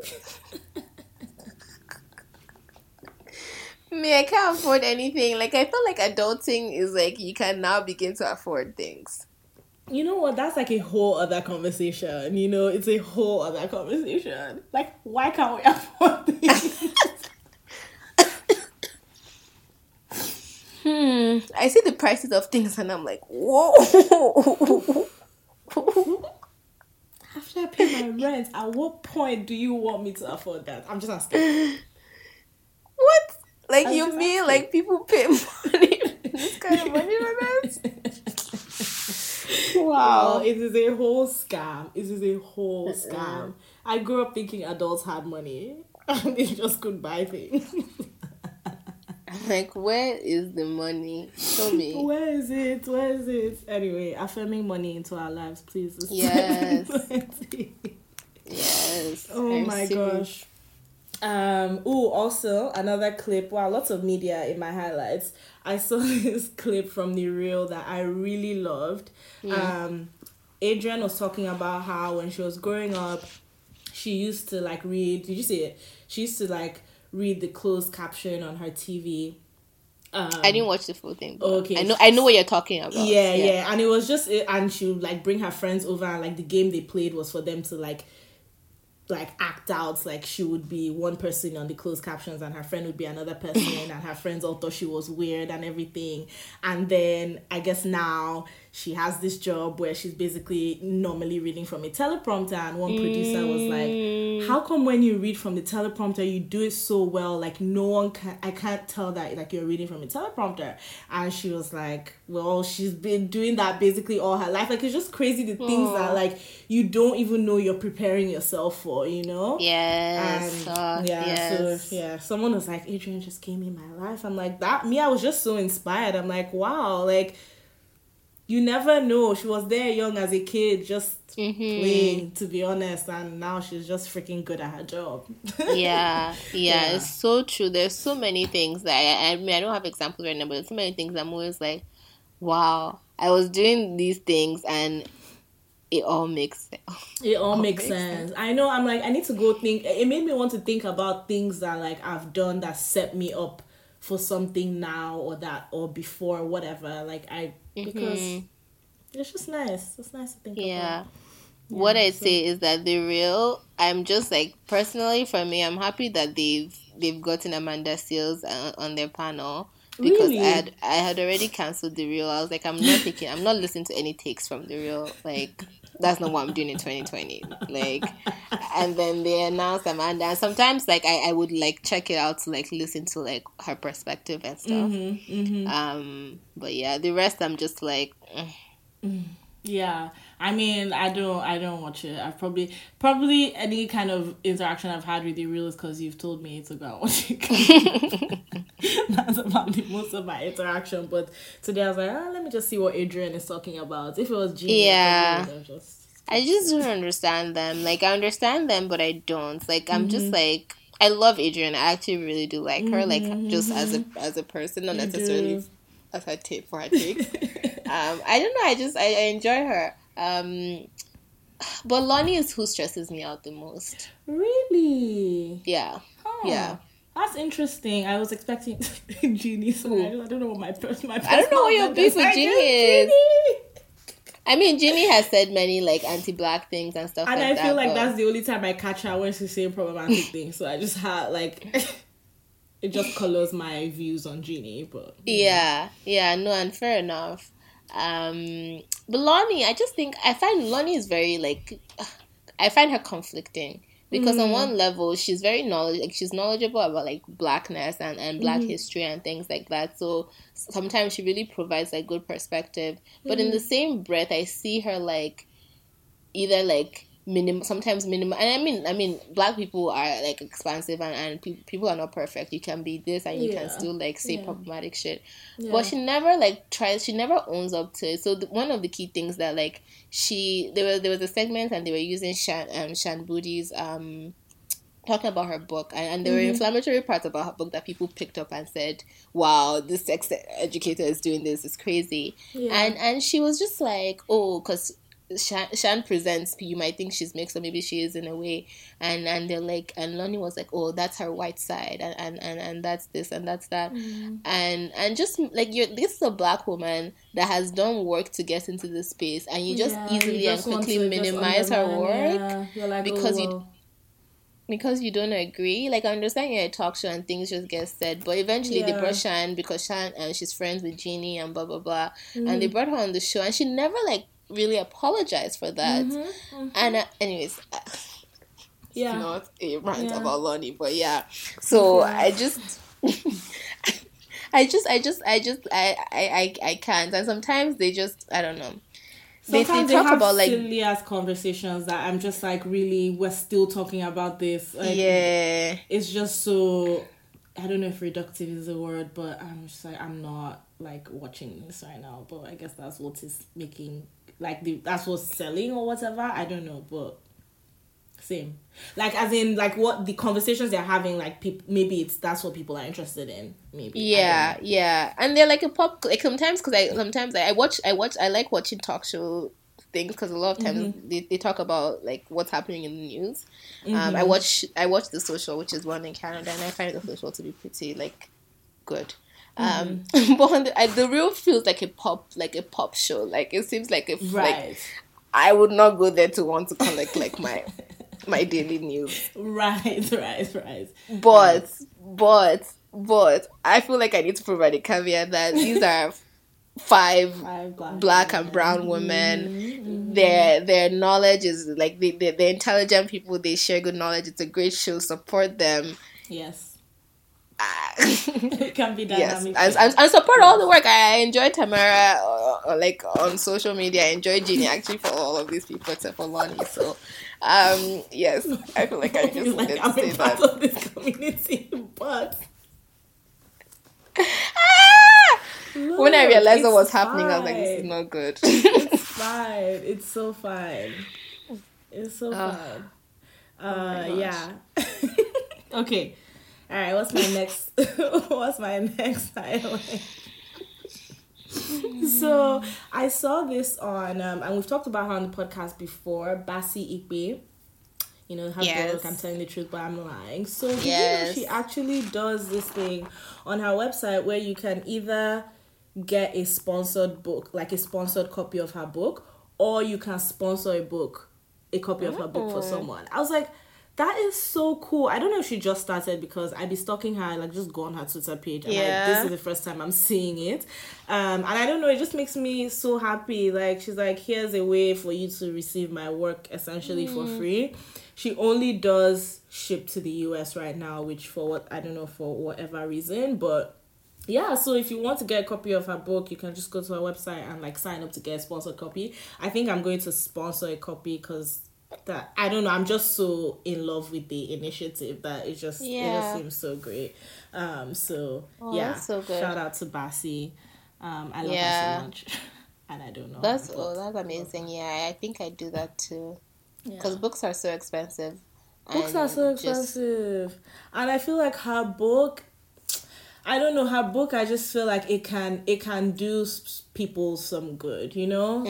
Me, I can't afford anything. Like, I feel like adulting is like you can now begin to afford things. You know what? That's like a whole other conversation. You know, it's a whole other conversation. Like, why can't we afford things? I see the prices of things and I'm like, whoa. After I pay my rent, at what point do you want me to afford that? I'm just asking. What? Like, you mean like people pay money, this kind of money for that? Wow, it is a whole scam. It is a whole scam. I grew up thinking adults had money and they just could buy things. Like, where is the money? Show me. Where is it? Where is it? Anyway, affirming money into our lives, please. Yes. Yes. Oh my gosh. Also another clip. Wow, lots of media in my highlights. I saw this clip from The Real that I really loved. Adrienne was talking about how when she was growing up, she used to like read. Did you see it? She used to like read the closed caption on her TV. I didn't watch the full thing. Okay, I know what you're talking about. Yeah, and it was just, and she would like bring her friends over, and like the game they played was for them to like act out, like she would be one person on the closed captions and her friend would be another person and her friends all thought she was weird and everything. And then I guess now she has this job where she's basically normally reading from a teleprompter, and one producer was like, how come when you read from the teleprompter you do it so well, like I can't tell that like you're reading from a teleprompter. And she was like, well, she's been doing that basically all her life. Like, it's just crazy the things that like you don't even know you're preparing yourself for, you know? Yes. So someone was like, Adrienne just came in my life. I'm like, I was just so inspired. I'm like, wow, like you never know. She was there young as a kid, just playing, to be honest, and now she's just freaking good at her job. Yeah, it's so true. There's so many things that I mean, I don't have examples right now, but there's so many things I'm always like, wow, I was doing these things and it all makes sense. It all makes sense. I know. I'm like, I need to go think. It made me want to think about things that like I've done that set me up for something now or before, whatever. Like because it's just nice. It's nice to think about. Yeah. What I say is that The Real, I'm just like, personally for me, I'm happy that they've gotten Amanda Seales on their panel. Because really? I had already cancelled The Real. I was like, I'm not listening to any takes from The Real. Like, that's not what I'm doing in 2020. Like, and then they announced Amanda. And sometimes, like, I would, like, check it out to, like, listen to, like, her perspective and stuff. But, yeah, the rest I'm just like, Yeah, I mean, I don't watch it. I've probably any kind of interaction I've had with you real is because you've told me to go and watch it. That's about the most of my interaction. But today I was like, let me just see what Adrian is talking about. If it was Genie, Yeah. I probably would have just. I just don't understand them. Like, I understand them, but I don't. Like, I'm just like, I love Adrian. I actually really do like her. Like, just as a person, not necessarily as her take for her takes. I don't know. I enjoy her. But Lonnie is who stresses me out the most. Really? Yeah. Huh. Yeah. That's interesting. I was expecting Genie, so I don't know what my personal. I don't know what your beef with Genie is. I mean, Ginny has said many like anti-black things and stuff and like that. And I feel like that's the only time I catch her when she's saying problematic things. So I just had like it just colors my views on Genie. But yeah, no, and fair enough. But Lonnie, I find Lonnie is very like I find her conflicting. Because on one level, she's very she's knowledgeable about like blackness and black history and things like that. So sometimes she really provides like good perspective. But in the same breath, I see her like either like sometimes minimal. And I mean, black people are like expansive and people are not perfect. You can be this and you can still like say problematic shit. Yeah. But she never like tries. She never owns up to it. So one of the key things that like there was a segment and they were using Shan Boody's talking about her book and there were inflammatory parts about her book that people picked up and said, wow, this sex educator is doing this, it's crazy. And she was just like, oh, because Shan presents, you might think she's mixed or maybe she is in a way, and they're like, and Lonnie was like, oh, that's her white side and that's this and that's that. And just like this is a black woman that has done work to get into this space and you just easily and quickly minimize her work like, because you don't agree. Like, I understand you're a talk show and things just get said, but eventually they brought Shan because Shan and she's friends with Genie and blah blah blah, and they brought her on the show and she never like really apologized for that. And anyways, not a rant about Lonnie, but so I just I can't, and sometimes they just, I don't know, sometimes they talk about like silly ass conversations that I'm just like, really, we're still talking about this. Like, it's just so, I don't know if reductive is a word, but I'm just like, I'm not like watching this right now. But I guess that's what is making like that's what's selling or whatever. I don't know, but same. Like, as in, like, what the conversations they're having, like, maybe that's what people are interested in. Maybe. Yeah. And they're like a pop, like, sometimes, because I like watching talk show things, because a lot of times they talk about, like, what's happening in the news. I watch The Social, which is one in Canada, and I find The Social to be pretty, like, good. But the real feels like a pop show. Like, it seems like like, I would not go there to want to collect, like, my daily news. Right. But I feel like I need to provide a caveat that these are five black and brown women. Their knowledge is like they're intelligent people. They share good knowledge. It's a great show. Support them. Yes. It can be dynamic. Yes, and support all the work. I enjoy Tamara, like on social media. I enjoy Genie actually for all of these people except for Lonnie. So, yes, I feel like I just wanted to say part of this community, but when I realized what was happening, I was like, this is not good. It's fine. It's so fine. It's so fine. Yeah. Okay. All right, what's my next highlight? So I saw this on, and we've talked about her on the podcast before, Basi Ikpe. You know, her book, I'm Telling the Truth, But I'm Lying. So you know, she actually does this thing on her website where you can either get a sponsored book, like a sponsored copy of her book, or you can sponsor a copy of her book for someone. I was like, that is so cool. I don't know if she just started, because I'd be stalking her, like, just go on her Twitter page. And this is the first time I'm seeing it. And I don't know, it just makes me so happy. Like, she's like, here's a way for you to receive my work essentially for free. She only does ship to the US right now, which I don't know for whatever reason, but yeah, so if you want to get a copy of her book, you can just go to her website and like sign up to get a sponsored copy. I think I'm going to sponsor a copy because that, I don't know, I'm just so in love with the initiative that it just seems so great. So yeah, that's so good. shout out to Bassi. I love her so much. And I don't know. That's amazing. Yeah, I think I do that too. Because books are so expensive. Books are so expensive. And I feel like her book, I don't know, her book, I just feel like it can do people some good, you know?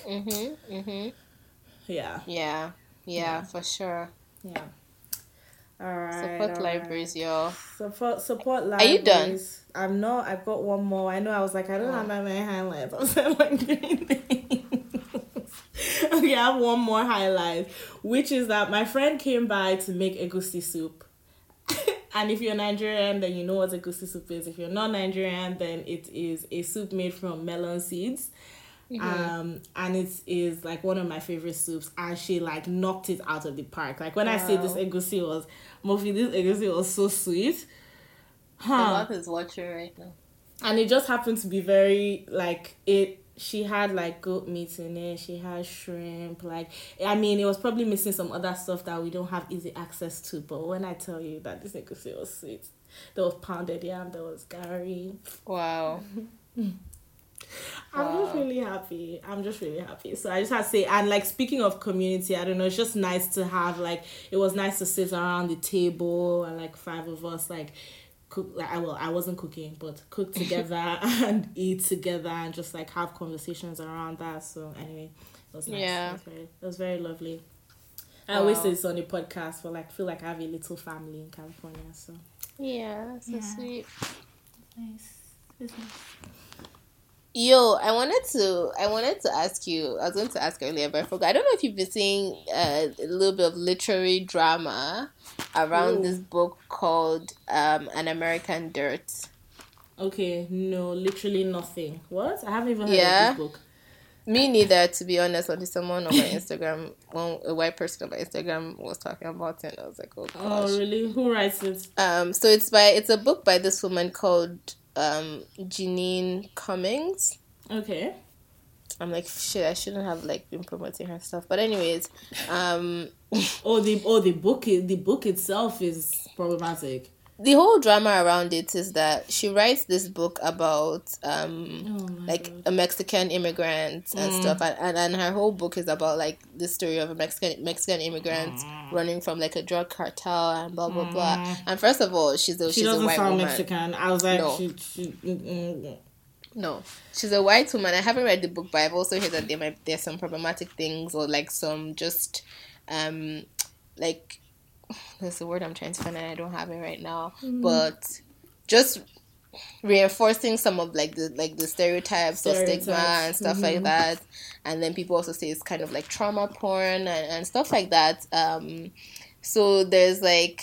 Yeah, for sure. Yeah. All right. Support libraries, y'all. Support libraries. Are you done? I'm not. I've got one more. I know. I was like, I don't have my highlights. I was like doing things. Okay, I have one more highlight, which is that my friend came by to make egusi soup. And if you're Nigerian, then you know what egusi soup is. If you're not Nigerian, then it is a soup made from melon seeds. And it is like one of my favorite soups, and she like knocked it out of the park. Like when I say this egusi was so sweet. My mouth is watering right now. And it just happened to be very like it. She had like goat meat in it. She had shrimp. Like, I mean, it was probably missing some other stuff that we don't have easy access to. But when I tell you that this egusi was sweet, there was pounded yam, there was gari. Wow. I'm just really happy. So I just have to say, and like speaking of community, I don't know, it's just nice to have like, it was nice to sit around the table and like 5 of us like cook, like I wasn't cooking, but cook together and eat together and just like have conversations around that. So anyway, it was nice. Yeah. It was very lovely. I always say this on the podcast, but like feel like I have a little family in California. So yeah, that's so sweet. Nice. Yo, I wanted to ask you. I was going to ask earlier, but I forgot. I don't know if you've been seeing a little bit of literary drama around this book called An American Dirt. Okay, no, literally nothing. What? I haven't even heard of this book. Me neither, to be honest. Until someone on my Instagram, a white person on my Instagram was talking about it, and I was like, oh gosh. Oh, really? Who writes it? So it's a book by this woman called Jeanine Cummings. Okay. I'm like, shit, I shouldn't have like been promoting her stuff. But anyways, the book itself is problematic. The whole drama around it is that she writes this book about a Mexican immigrant and stuff, and her whole book is about like the story of a Mexican immigrant running from like a drug cartel and blah blah blah. And first of all, she's a white woman. Mexican. I was like, no, she's a white woman. I haven't read the book, but I've also heard that there's some problematic things or like some just like. That's the word I'm trying to find and I don't have it right now. But just reinforcing some of like the stereotypes or stigma and stuff like that. And then people also say it's kind of like trauma porn and stuff like that. So there's like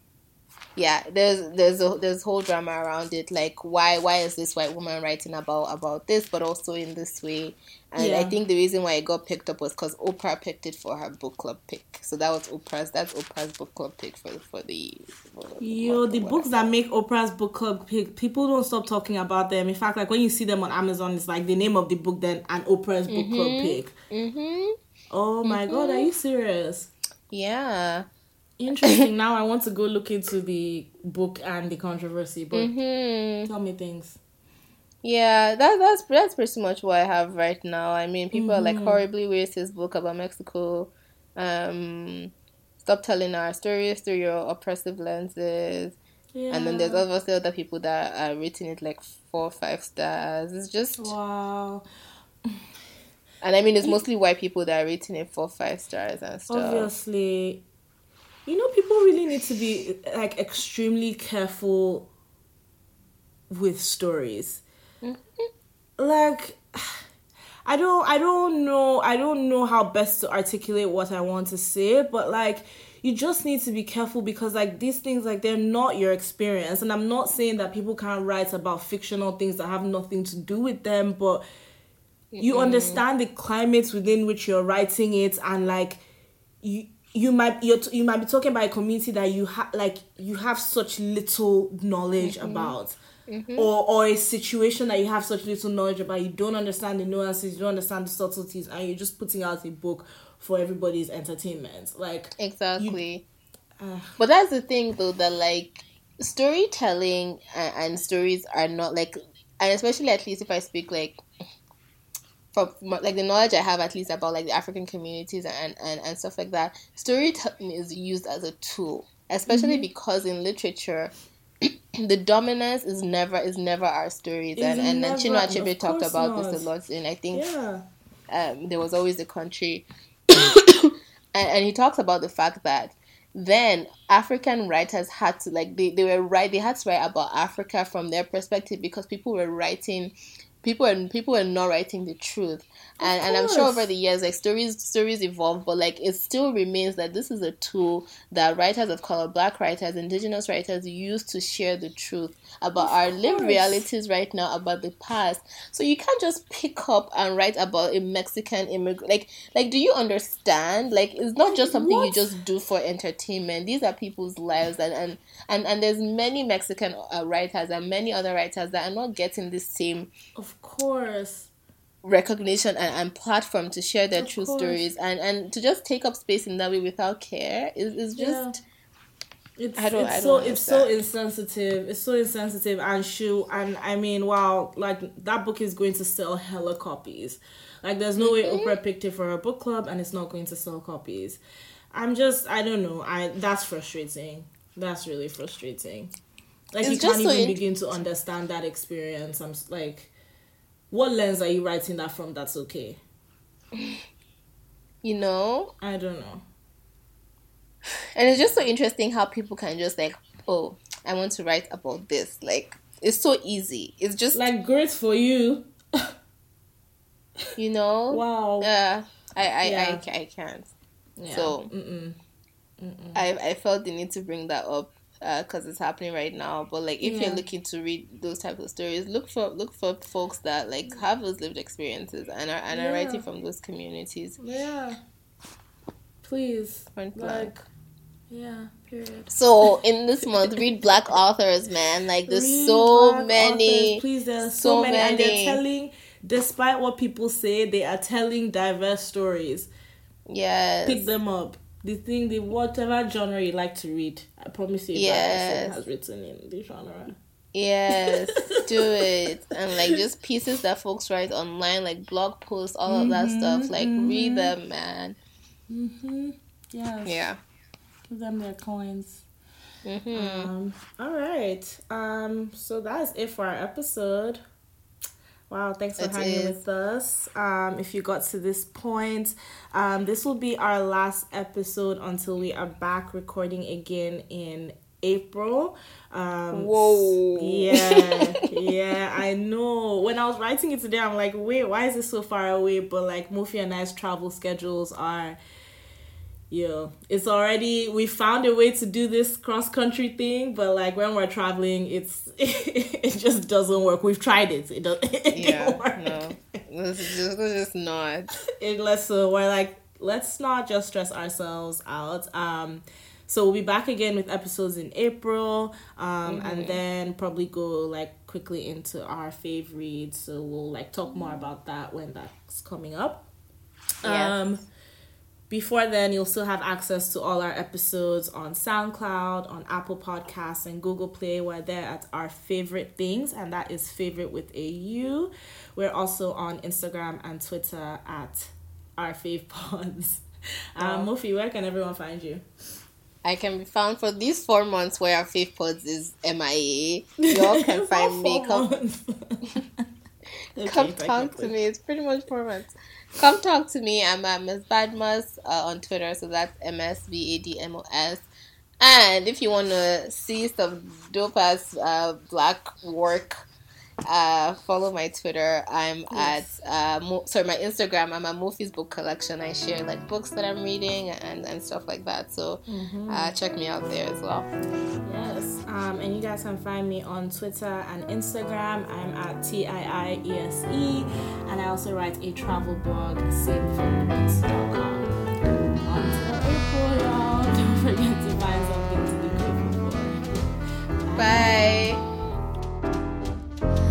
there's whole drama around it, like why is this white woman writing about this, but also in this way. And I think the reason why it got picked up was because Oprah picked it for her book club pick. So that's Oprah's book club pick for the books that make Oprah's book club pick, people don't stop talking about them. In fact, like when you see them on Amazon, it's like the name of the book then and Oprah's book club pick. Oh my god, are you serious? Yeah. Interesting. Now I want to go look into the book and the controversy, but tell me things. Yeah, that's pretty much what I have right now. I mean, people are like horribly racist book about Mexico. Stop telling our stories through your oppressive lenses. Yeah. And then there's obviously other people that are rating it like 4 or 5 stars. It's just wow. And I mean, it's mostly white people that are rating it 4 or 5 stars and stuff. Obviously, you know, people really need to be like extremely careful with stories. Like, I don't know how best to articulate what I want to say, but like, you just need to be careful because like these things, like they're not your experience. And I'm not saying that people can't write about fictional things that have nothing to do with them, but you understand the climate within which you're writing it, and like you might be talking about a community that you have such little knowledge about. or a situation that you have such little knowledge about, you don't understand the nuances, you don't understand the subtleties, and you're just putting out a book for everybody's entertainment. Like, exactly. But that's the thing, though, that like storytelling and stories are not like, and especially at least if I speak like from like the knowledge I have at least about like the African communities and stuff like that, storytelling is used as a tool, especially because in literature the dominance is never our stories, and Chinua Achebe talked about this a lot in, I think, there was always a country, and he talks about the fact that then African writers had to like they had to write about Africa from their perspective, because people were not writing the truth, and I'm sure over the years like stories evolve, but like it still remains that this is a tool that writers of color, Black writers, Indigenous writers use to share the truth about our lived realities right now, about the past. So you can't just pick up and write about a Mexican immigrant. Like do you understand? Like, it's not just something you just do for entertainment. These are people's lives, and there's many Mexican writers and many other writers that are not getting the same, of course, recognition and platform to share their true stories, and to just take up space in that way without care is just it's so insensitive. It's so insensitive, and I mean, wow, like that book is going to sell hella copies. Like, there's no way Oprah picked it for her book club and it's not going to sell copies. I don't know. That's frustrating. That's really frustrating. Like, you can't even begin to understand that experience. I'm like, what lens are you writing that from? That's okay. You know? I don't know. And it's just so interesting how people can just like, oh, I want to write about this. Like, it's so easy. It's just like, great for you. You know? Wow. I can't. Yeah. So I felt the need to bring that up because it's happening right now. But like, if you're looking to read those types of stories, look for folks that like have those lived experiences and are writing from those communities. Yeah. Please. Like, yeah. Period. So in this month, read Black authors, man. Like, there's so many. Authors. Please, there's so many, and they're telling. Despite what people say, they are telling diverse stories. Yes. Pick them up. Whatever genre you like to read, I promise you, that person has written in the genre. Yes, do it. And like, just pieces that folks write online, like blog posts, all of that stuff. Like, read them, man. Yes. Yeah. Give them their coins. All right. So that's it for our episode. Wow, thanks for hanging with us. If you got to this point, this will be our last episode until we are back recording again in April. Whoa. Yeah, I know. When I was writing it today, I'm like, wait, why is it so far away? But like, Mufi and I's travel schedules are... it's already, we found a way to do this cross-country thing, but like when we're traveling, it just doesn't work. We've tried it. It don't work. No. It's just not. So we're like, let's not just stress ourselves out. So we'll be back again with episodes in April, and then probably go like quickly into our fave reads. So we'll like talk more about that when that's coming up. Yes. Before then, you'll still have access to all our episodes on SoundCloud, on Apple Podcasts, and Google Play. We're there at Our Favorite Things, and that is favorite with a U. We're also on Instagram and Twitter at Our Fave Pods. Mufi, where can everyone find you? I can be found for these 4 months where Our Fave Pods is MIA. Y'all can find me. Come talk to me. It's pretty much 4 months. Come talk to me. I'm at Ms. Badmus on Twitter, so that's MSVADMOS. And if you want to see some dope ass Black work, follow my Twitter. I'm at my Instagram. I'm at Mufi's Book Collection. I share like books that I'm reading and stuff like that. So check me out there as well. Yes. And you guys can find me on Twitter and Instagram. I'm at TIIESE, and I also write a travel blog, saveforminutes.com. Until April, y'all.